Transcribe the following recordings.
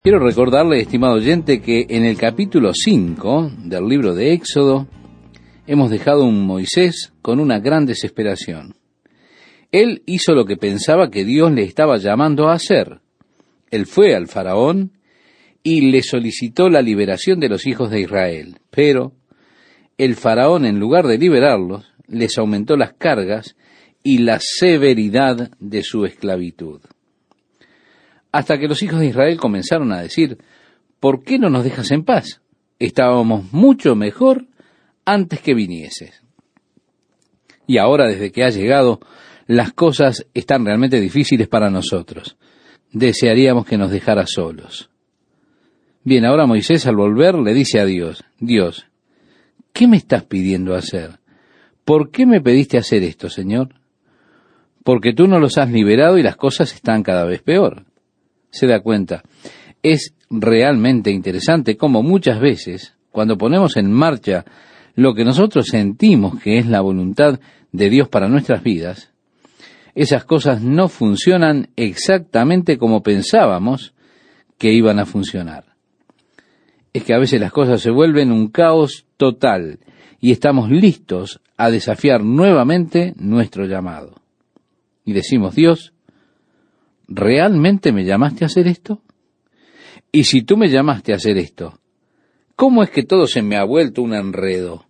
Quiero recordarle, estimado oyente, que en el capítulo 5 del libro de Éxodo hemos dejado un Moisés con una gran desesperación. Él hizo lo que pensaba que Dios le estaba llamando a hacer. Él fue al faraón y le solicitó la liberación de los hijos de Israel. Pero el faraón, en lugar de liberarlos, les aumentó las cargas y la severidad de su esclavitud. Hasta que los hijos de Israel comenzaron a decir: ¿por qué no nos dejas en paz? Estábamos mucho mejor antes que vinieses. Y ahora, desde que has llegado, las cosas están realmente difíciles para nosotros. Desearíamos que nos dejaras solos. Bien, ahora Moisés, al volver, le dice a Dios: Dios, ¿qué me estás pidiendo hacer? ¿Por qué me pediste hacer esto, Señor? Porque tú no los has liberado y las cosas están cada vez peor. Se da cuenta. Es realmente interesante cómo muchas veces, cuando ponemos en marcha lo que nosotros sentimos que es la voluntad de Dios para nuestras vidas, esas cosas no funcionan exactamente como pensábamos que iban a funcionar. Es que a veces las cosas se vuelven un caos total y estamos listos a desafiar nuevamente nuestro llamado. Y decimos: Dios, ¿realmente me llamaste a hacer esto? Y si tú me llamaste a hacer esto, ¿cómo es que todo se me ha vuelto un enredo?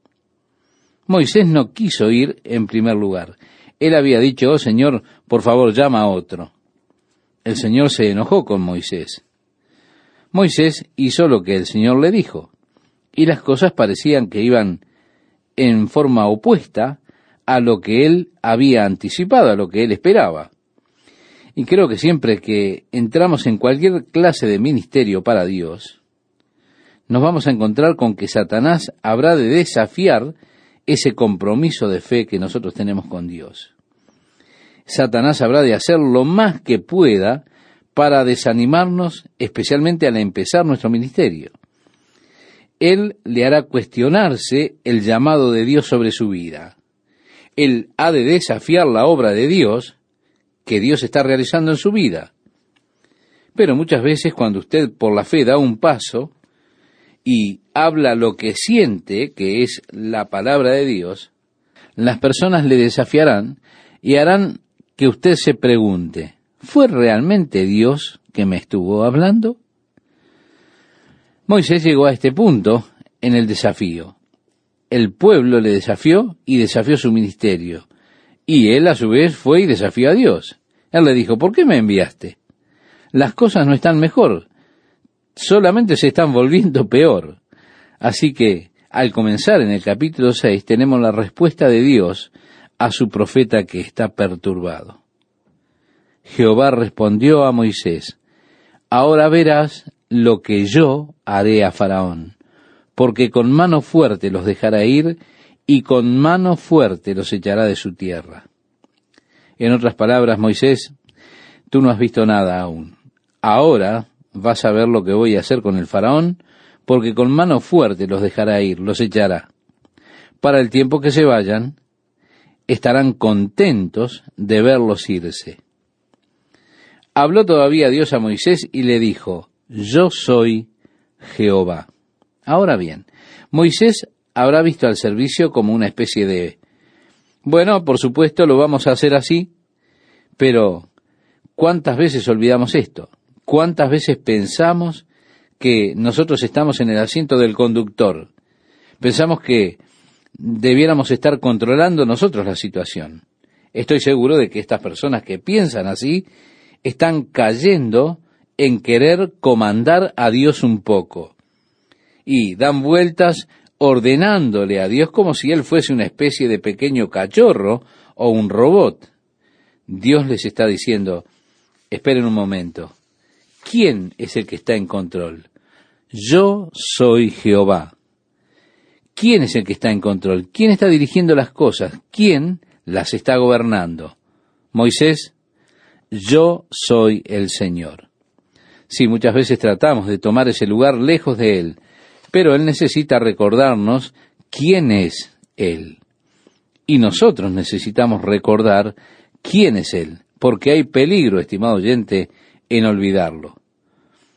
Moisés no quiso ir en primer lugar. Él había dicho: oh Señor, por favor, llama a otro. El Señor se enojó con Moisés. Moisés hizo lo que el Señor le dijo, y las cosas parecían que iban en forma opuesta a lo que él había anticipado, a lo que él esperaba. Y creo que siempre que entramos en cualquier clase de ministerio para Dios, nos vamos a encontrar con que Satanás habrá de desafiar ese compromiso de fe que nosotros tenemos con Dios. Satanás habrá de hacer lo más que pueda para desanimarnos, especialmente al empezar nuestro ministerio. Él le hará cuestionarse el llamado de Dios sobre su vida. Él ha de desafiar la obra de Dios que Dios está realizando en su vida. Pero muchas veces, cuando usted por la fe da un paso y habla lo que siente que es la palabra de Dios, las personas le desafiarán y harán que usted se pregunte: ¿fue realmente Dios que me estuvo hablando? Moisés llegó a este punto en el desafío. El pueblo le desafió y desafió su ministerio. Y él, a su vez, fue y desafió a Dios. Él le dijo: ¿por qué me enviaste? Las cosas no están mejor, solamente se están volviendo peor. Así que, al comenzar en el capítulo 6, tenemos la respuesta de Dios a su profeta que está perturbado. Jehová respondió a Moisés: ahora verás lo que yo haré a Faraón, porque con mano fuerte los dejará ir y con mano fuerte los echará de su tierra. En otras palabras, Moisés, tú no has visto nada aún. Ahora vas a ver lo que voy a hacer con el faraón, porque con mano fuerte los dejará ir, los echará. Para el tiempo que se vayan, estarán contentos de verlos irse. Habló todavía Dios a Moisés y le dijo: yo soy Jehová. Ahora bien, Moisés habrá visto al servicio como una especie de: bueno, por supuesto lo vamos a hacer así, pero ¿cuántas veces olvidamos esto? ¿Cuántas veces pensamos que nosotros estamos en el asiento del conductor? Pensamos que debiéramos estar controlando nosotros la situación. Estoy seguro de que estas personas que piensan así están cayendo en querer comandar a Dios un poco. Y dan vueltas ordenándole a Dios como si Él fuese una especie de pequeño cachorro o un robot. Dios les está diciendo: esperen un momento, ¿quién es el que está en control? Yo soy Jehová. ¿Quién es el que está en control? ¿Quién está dirigiendo las cosas? ¿Quién las está gobernando? Moisés, yo soy el Señor. Sí, muchas veces tratamos de tomar ese lugar lejos de Él, pero Él necesita recordarnos quién es Él. Y nosotros necesitamos recordar quién es Él, porque hay peligro, estimado oyente, en olvidarlo.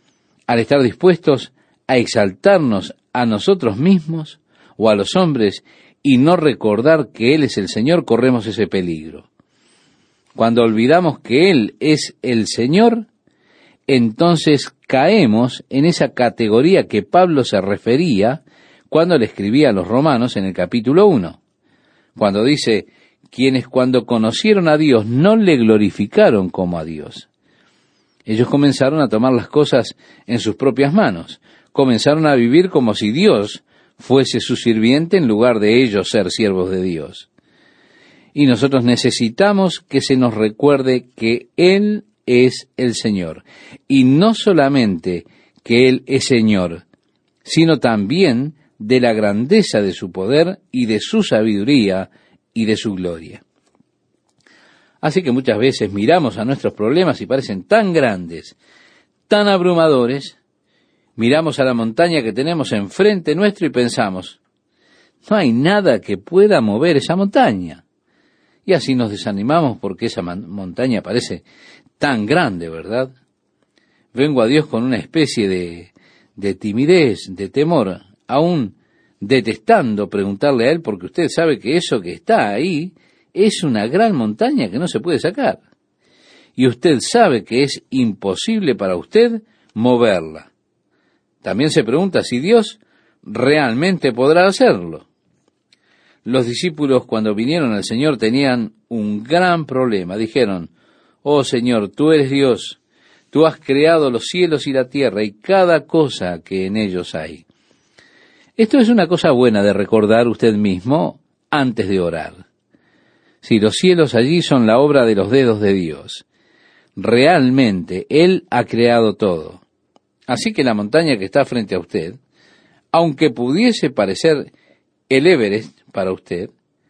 al estar dispuestos a exaltarnos a nosotros mismos o a los hombres y no recordar que Él es el Señor, corremos ese peligro. Cuando olvidamos que Él es el Señor, entonces caemos en esa categoría que Pablo se refería cuando le escribía a los romanos en el capítulo 1, cuando dice, quienes cuando conocieron a Dios no le glorificaron como a Dios. Ellos comenzaron a tomar las cosas en sus propias manos, comenzaron a vivir como si Dios fuese su sirviente en lugar de ellos ser siervos de Dios. Y nosotros necesitamos que se nos recuerde que Él es el Señor. Y no solamente que Él es Señor, sino también de la grandeza de su poder y de su sabiduría y de su gloria. Así que muchas veces miramos a nuestros problemas y parecen tan grandes, tan abrumadores. Miramos a la montaña que tenemos enfrente nuestro y pensamos, no hay nada que pueda mover esa montaña. Y así nos desanimamos porque esa montaña parece tan grande, ¿verdad? Vengo a Dios con una especie de timidez, de temor, aún detestando preguntarle a Él, porque usted sabe que eso que está ahí es una gran montaña que no se puede sacar. Y usted sabe que es imposible para usted moverla. También se pregunta si Dios realmente podrá hacerlo. Los discípulos cuando vinieron al Señor tenían un gran problema. Dijeron, oh Señor, tú eres Dios, tú has creado los cielos y la tierra y cada cosa que en ellos hay. Esto es una cosa buena de recordar usted mismo antes de orar. Si los cielos allí son la obra de los dedos de Dios, realmente Él ha creado todo. Así que la montaña que está frente a usted, aunque pudiese parecer el Everest para usted,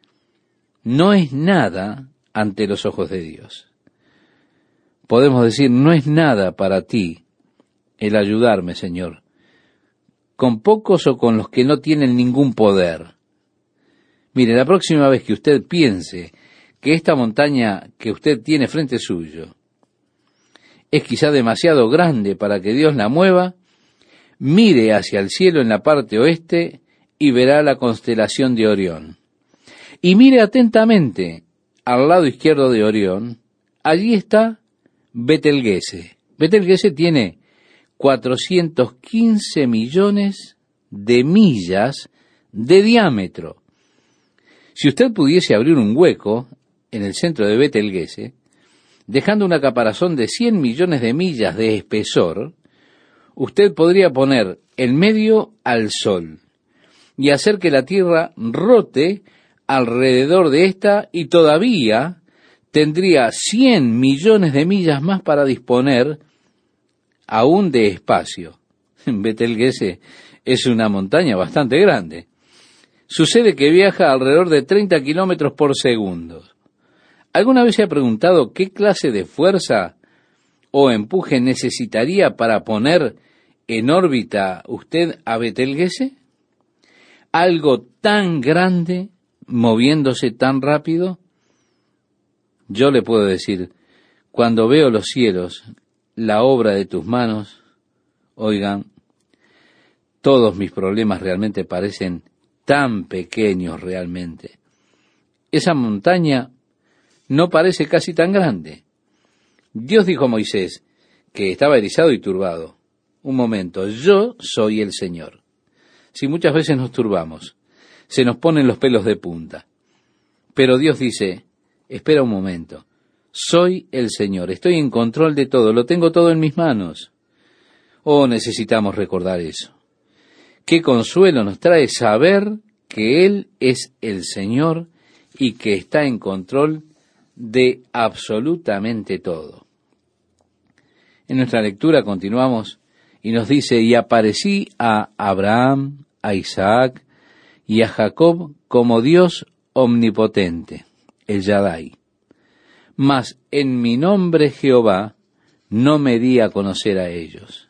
no es nada ante los ojos de Dios. Podemos decir, no es nada para ti el ayudarme, Señor, con pocos o con los que no tienen ningún poder. Mire, la próxima vez que usted piense que esta montaña que usted tiene frente suyo es quizá demasiado grande para que Dios la mueva, mire hacia el cielo en la parte oeste y verá la constelación de Orión. Y mire atentamente al lado izquierdo de Orión, allí está Betelgeuse. Betelgeuse tiene 415 millones de millas de diámetro. Si usted pudiese abrir un hueco en el centro de Betelgeuse, dejando una caparazón de 100 millones de millas de espesor, usted podría poner en medio al Sol y hacer que la Tierra rote alrededor de ésta y todavía tendría 100 millones de millas más para disponer aún de espacio. Betelgeuse es una montaña bastante grande. Sucede que viaja alrededor de 30 kilómetros por segundo. ¿Alguna vez se ha preguntado qué clase de fuerza o empuje necesitaría para poner en órbita usted a Betelgeuse? ¿Algo tan grande moviéndose tan rápido? Yo le puedo decir, cuando veo los cielos, la obra de tus manos, oigan, todos mis problemas realmente parecen tan pequeños realmente. Esa montaña no parece casi tan grande. Dios dijo a Moisés, que estaba erizado y turbado, un momento, yo soy el Señor. Si muchas veces nos turbamos, se nos ponen los pelos de punta. Pero Dios dice, espera un momento, soy el Señor, estoy en control de todo, lo tengo todo en mis manos. Oh, necesitamos recordar eso. Qué consuelo nos trae saber que Él es el Señor y que está en control de absolutamente todo. En nuestra lectura continuamos y nos dice, y aparecí a Abraham, a Isaac y a Jacob como Dios omnipotente, el Yadai. Mas en mi nombre Jehová no me di a conocer a ellos.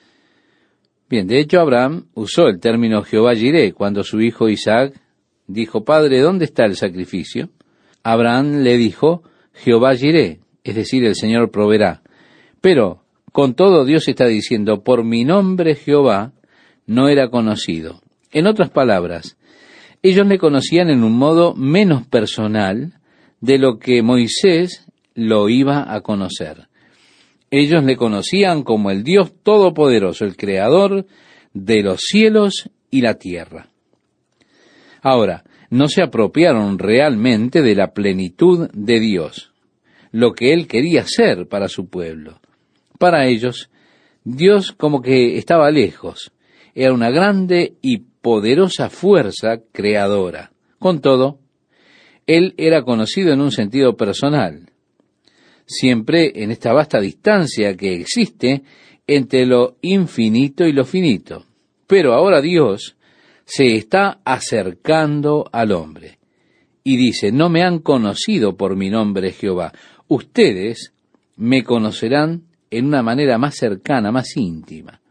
Bien, de hecho Abraham usó el término Jehová Jireh cuando su hijo Isaac dijo, Padre, ¿dónde está el sacrificio? Abraham le dijo, Jehová Jireh, es decir, el Señor proveerá. Pero Con todo, Dios está diciendo, por mi nombre Jehová no era conocido. En otras palabras, ellos le conocían en un modo menos personal de lo que Moisés lo iba a conocer. Ellos le conocían como el Dios Todopoderoso, el Creador de los cielos y la tierra. Ahora, no se apropiaron realmente de la plenitud de Dios, lo que Él quería hacer para su pueblo. Para ellos, Dios como que estaba lejos, era una grande y poderosa fuerza creadora. Con todo, Él era conocido en un sentido personal, siempre en esta vasta distancia que existe entre lo infinito y lo finito. Pero ahora Dios se está acercando al hombre y dice, no me han conocido por mi nombre Jehová, ustedes me conocerán en una manera más cercana, más íntima.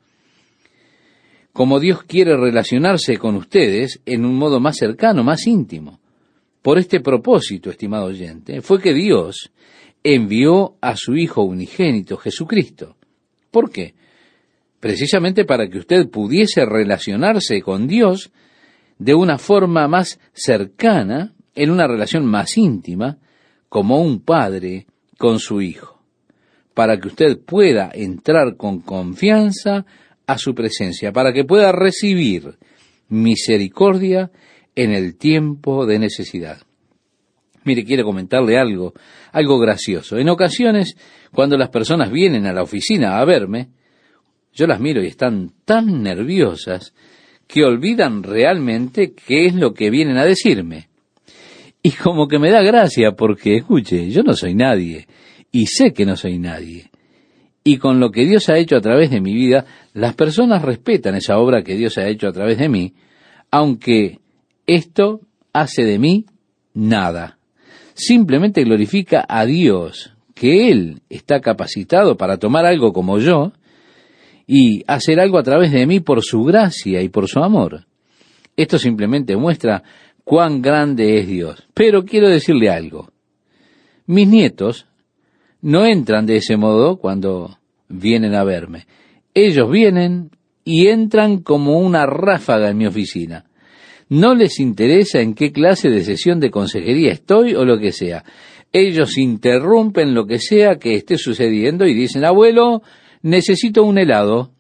Como Dios quiere relacionarse con ustedes en un modo más cercano, más íntimo. Por este propósito, estimado oyente, fue que Dios envió a su Hijo unigénito, Jesucristo. ¿Por qué? Precisamente para que usted pudiese relacionarse con Dios de una forma más cercana, en una relación más íntima, como un padre con su hijo, para que usted pueda entrar con confianza a su presencia, para que pueda recibir misericordia en el tiempo de necesidad. Mire, quiero comentarle algo gracioso. En ocasiones, cuando las personas vienen a la oficina a verme, yo las miro y están tan nerviosas que olvidan realmente qué es lo que vienen a decirme. Y como que me da gracia porque, escuche, yo no soy nadie y sé que no soy nadie. Y con lo que Dios ha hecho a través de mi vida, las personas respetan esa obra que Dios ha hecho a través de mí, aunque esto hace de mí nada. Simplemente glorifica a Dios, que Él está capacitado para tomar algo como yo y hacer algo a través de mí por su gracia y por su amor. Esto simplemente muestra cuán grande es Dios. Pero quiero decirle algo. Mis nietos no entran de ese modo cuando vienen a verme. Ellos vienen y entran como una ráfaga en mi oficina. No les interesa en qué clase de sesión de consejería estoy o lo que sea. Ellos interrumpen lo que sea que esté sucediendo y dicen, abuelo, necesito un helado.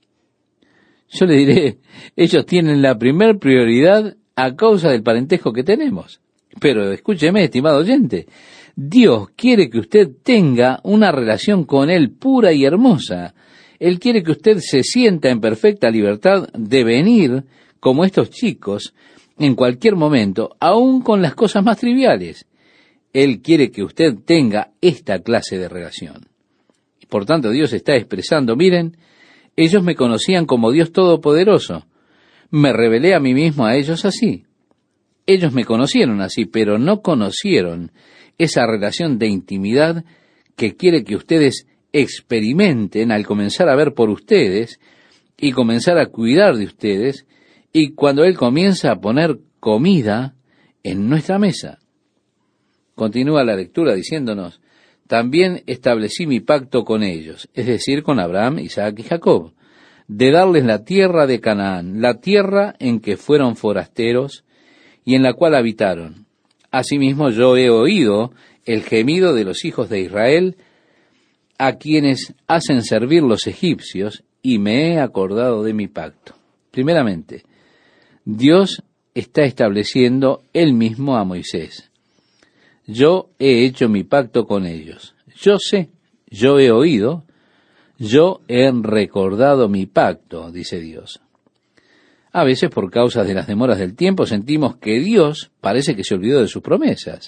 Yo le diré, ellos tienen la primer prioridad a causa del parentesco que tenemos. Pero escúcheme, estimado oyente, Dios quiere que usted tenga una relación con Él pura y hermosa. Él quiere que usted se sienta en perfecta libertad de venir como estos chicos en cualquier momento, aun con las cosas más triviales. Él quiere que usted tenga esta clase de relación. Por tanto, Dios está expresando, miren, ellos me conocían como Dios Todopoderoso. Me revelé a mí mismo a ellos así. Ellos me conocieron así, pero no conocieron esa relación de intimidad que quiere que ustedes experimenten al comenzar a ver por ustedes y comenzar a cuidar de ustedes, y cuando Él comienza a poner comida en nuestra mesa. Continúa la lectura diciéndonos, también establecí mi pacto con ellos, es decir, con Abraham, Isaac y Jacob, de darles la tierra de Canaán, la tierra en que fueron forasteros y en la cual habitaron. Asimismo yo he oído el gemido de los hijos de Israel, a quienes hacen servir los egipcios, y me he acordado de mi pacto. Primeramente, Dios está estableciendo Él mismo a Moisés. Yo he hecho mi pacto con ellos. Yo sé, yo he oído, yo he recordado mi pacto, dice Dios. A veces, por causa de las demoras del tiempo, sentimos que Dios parece que se olvidó de sus promesas.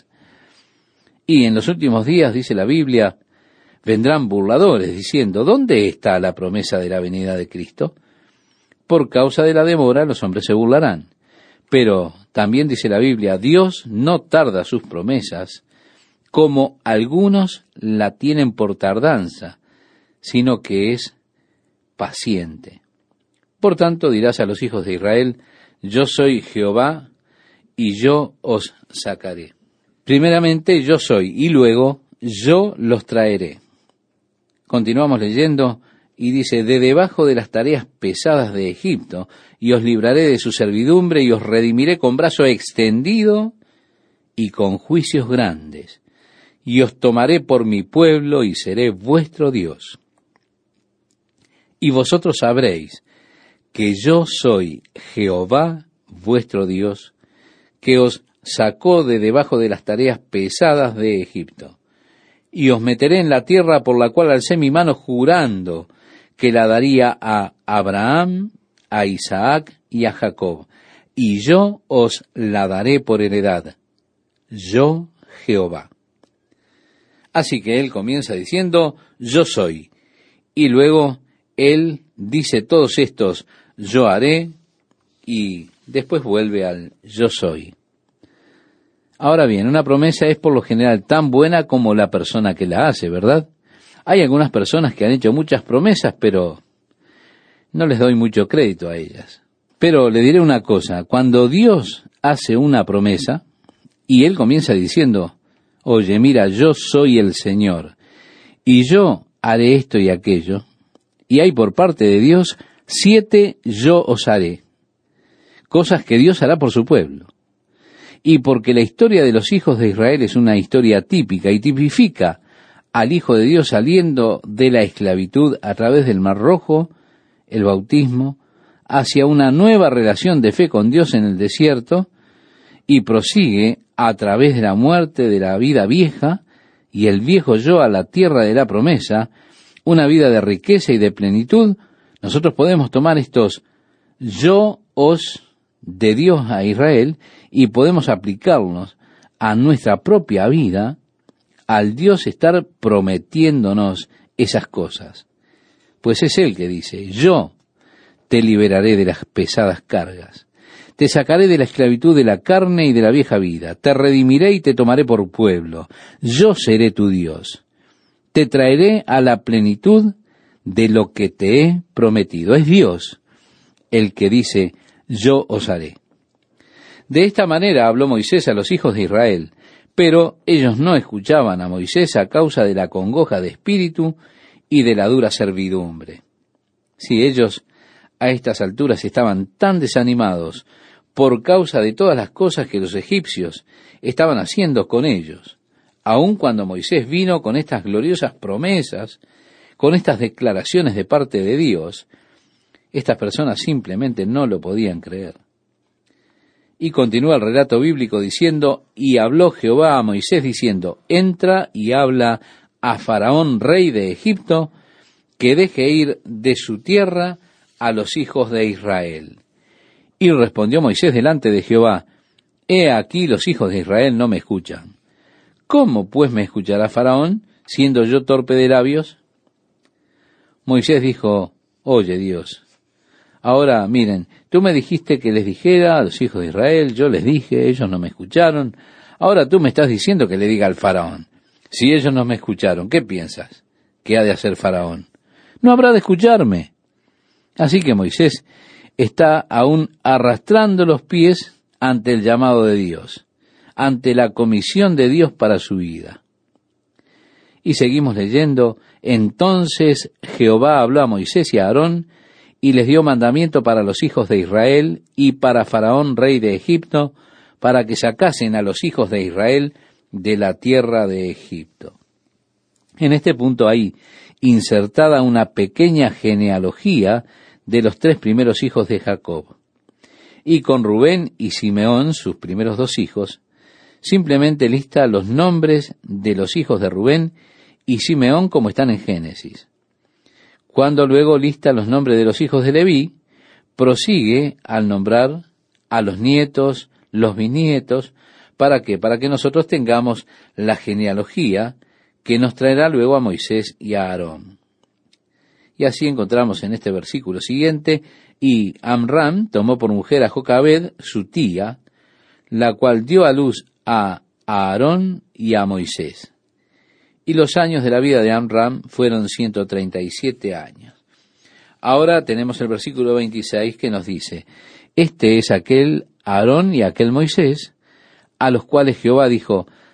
Y en los últimos días, dice la Biblia, vendrán burladores diciendo, ¿dónde está la promesa de la venida de Cristo? Por causa de la demora, los hombres se burlarán. Pero también dice la Biblia, Dios no tarda sus promesas, como algunos la tienen por tardanza, sino que es paciente. Por tanto, dirás a los hijos de Israel, yo soy Jehová, y yo os sacaré. Primeramente, yo soy, y luego, yo los traeré. Continuamos leyendo y dice, de debajo de las tareas pesadas de Egipto, y os libraré de su servidumbre, y os redimiré con brazo extendido y con juicios grandes, y os tomaré por mi pueblo, y seré vuestro Dios. Y vosotros sabréis que yo soy Jehová vuestro Dios, que os sacó de debajo de las tareas pesadas de Egipto. Y os meteré en la tierra por la cual alcé mi mano jurando que la daría a Abraham, a Isaac y a Jacob, y yo os la daré por heredad. Yo, Jehová. Así que él comienza diciendo, yo soy, y luego él dice todos estos, yo haré, y después vuelve al yo soy. Ahora bien, una promesa es por lo general tan buena como la persona que la hace, ¿verdad? Hay algunas personas que han hecho muchas promesas, pero no les doy mucho crédito a ellas. Pero le diré una cosa, cuando Dios hace una promesa, y Él comienza diciendo, oye, mira, yo soy el Señor, y yo haré esto y aquello, y hay por parte de Dios 7 yo os haré, cosas que Dios hará por su pueblo. Y porque la historia de los hijos de Israel es una historia típica y tipifica al Hijo de Dios saliendo de la esclavitud a través del Mar Rojo, el bautismo, hacia una nueva relación de fe con Dios en el desierto, y prosigue a través de la muerte de la vida vieja y el viejo yo a la tierra de la promesa, una vida de riqueza y de plenitud. Nosotros podemos tomar estos yo os de Dios a Israel y podemos aplicarlos a nuestra propia vida al Dios estar prometiéndonos esas cosas. Pues es Él que dice, yo te liberaré de las pesadas cargas, te sacaré de la esclavitud de la carne y de la vieja vida, te redimiré y te tomaré por pueblo, yo seré tu Dios, te traeré a la plenitud de lo que te he prometido. Es Dios el que dice, yo os haré. De esta manera habló Moisés a los hijos de Israel, pero ellos no escuchaban a Moisés a causa de la congoja de espíritu y de la dura servidumbre. Si ellos a estas alturas estaban tan desanimados por causa de todas las cosas que los egipcios estaban haciendo con ellos, aun cuando Moisés vino con estas gloriosas promesas, con estas declaraciones de parte de Dios, estas personas simplemente no lo podían creer. Y continúa el relato bíblico diciendo, y habló Jehová a Moisés diciendo, entra y habla a Faraón, rey de Egipto, que deje ir de su tierra a los hijos de Israel. Y respondió Moisés delante de Jehová, he aquí los hijos de Israel no me escuchan. ¿Cómo pues me escuchará Faraón, siendo yo torpe de labios? Moisés dijo, oye Dios, ahora miren, tú me dijiste que les dijera a los hijos de Israel, yo les dije, ellos no me escucharon, ahora tú me estás diciendo que le diga al Faraón. Si ellos no me escucharon, ¿qué piensas que ha de hacer Faraón? No habrá de escucharme. Así que Moisés está aún arrastrando los pies ante el llamado de Dios, ante la comisión de Dios para su vida. Y seguimos leyendo, entonces Jehová habló a Moisés y a Aarón, y les dio mandamiento para los hijos de Israel y para Faraón, rey de Egipto, para que sacasen a los hijos de Israel de la tierra de Egipto. En este punto hay insertada una pequeña genealogía de los 3 primeros hijos de Jacob. Y con Rubén y Simeón, sus primeros 2 hijos, simplemente lista los nombres de los hijos de Rubén y Simeón como están en Génesis. Cuando luego lista los nombres de los hijos de Leví, prosigue al nombrar a los nietos, los bisnietos. ¿Para qué? Para que nosotros tengamos la genealogía que nos traerá luego a Moisés y a Aarón. Y así encontramos en este versículo siguiente, y Amram tomó por mujer a Jocabed, su tía, la cual dio a luz a Aarón y a Moisés. Y los años de la vida de Amram fueron 137 años. Ahora tenemos el versículo 26 que nos dice, este es aquel Aarón y aquel Moisés, a los cuales Jehová dijo,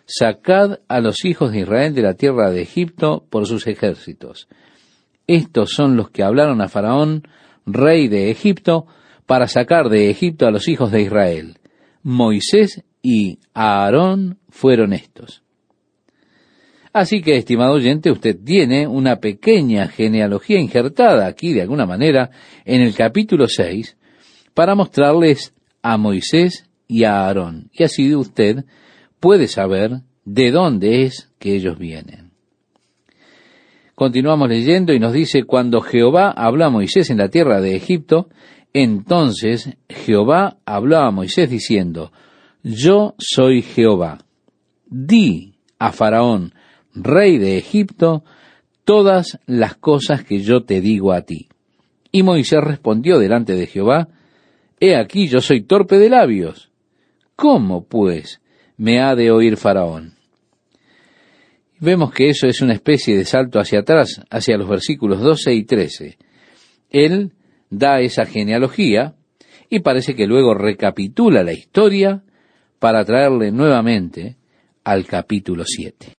sacad a los hijos de Israel de la tierra de Egipto por sus ejércitos. Estos son los que hablaron a Faraón, rey de Egipto, para sacar de Egipto a los hijos de Israel. Moisés y Aarón fueron estos. Así que, estimado oyente, usted tiene una pequeña genealogía injertada aquí, de alguna manera, en el capítulo 6, para mostrarles a Moisés y a Aarón. Y así usted puede saber de dónde es que ellos vienen. Continuamos leyendo y nos dice, cuando Jehová habló a Moisés en la tierra de Egipto, entonces Jehová habló a Moisés diciendo, yo soy Jehová. Di a Faraón, rey de Egipto, todas las cosas que yo te digo a ti. Y Moisés respondió delante de Jehová, he aquí yo soy torpe de labios. ¿Cómo, pues, me ha de oír Faraón? Vemos que eso es una especie de salto hacia atrás, hacia los versículos 12 y 13. Él da esa genealogía y parece que luego recapitula la historia para traerle nuevamente al capítulo 7.